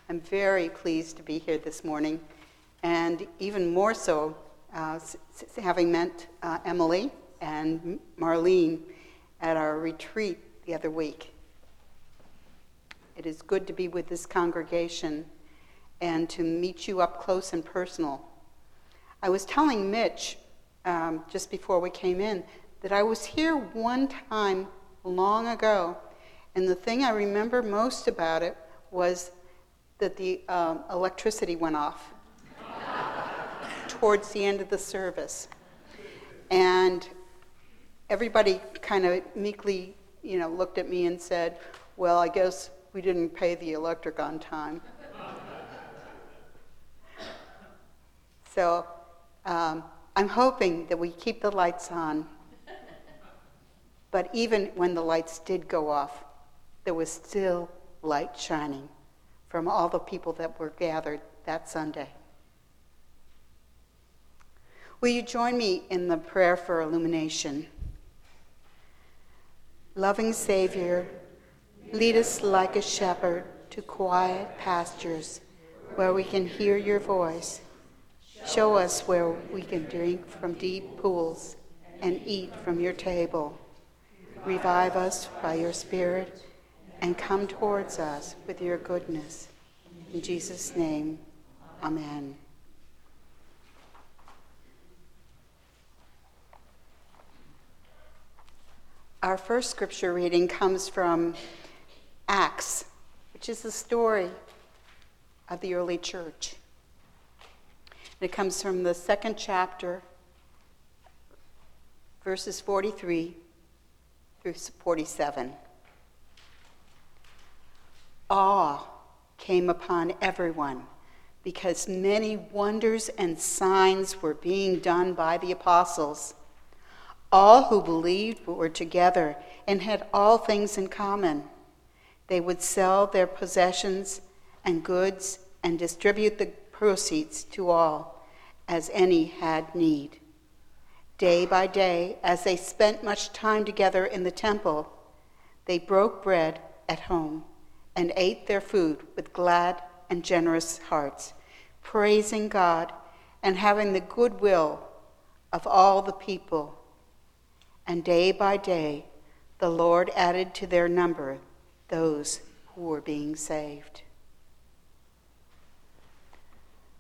I'm very pleased to be here this morning, and even more so having met Emily and Marlene at our retreat the other week. It is good to be with this congregation and to meet you up close and personal. I was telling Mitch just before we came in that I was here one time long ago, and the thing I remember most about it was that the electricity went off towards the end of the service. And everybody kind of meekly, looked at me and said, well, I guess we didn't pay the electric on time. So I'm hoping that we keep the lights on. But even when the lights did go off, there was still light shining from all the people that were gathered that Sunday. Will you join me in the prayer for illumination? Loving Savior, lead us like a shepherd to quiet pastures where we can hear your voice. Show us where we can drink from deep pools and eat from your table. Revive us by your Spirit and come towards us with your goodness. In Jesus' name, amen. Our first scripture reading comes from Acts, which is the story of the early church. It comes from the 2nd chapter, verses 43 through 47. Awe came upon everyone because many wonders and signs were being done by the apostles. All who believed were together and had all things in common. They would sell their possessions and goods and distribute the proceeds to all, as any had need. Day by day, as they spent much time together in the temple, they broke bread at home and ate their food with glad and generous hearts, praising God and having the goodwill of all the people. And day by day, the Lord added to their number those who were being saved.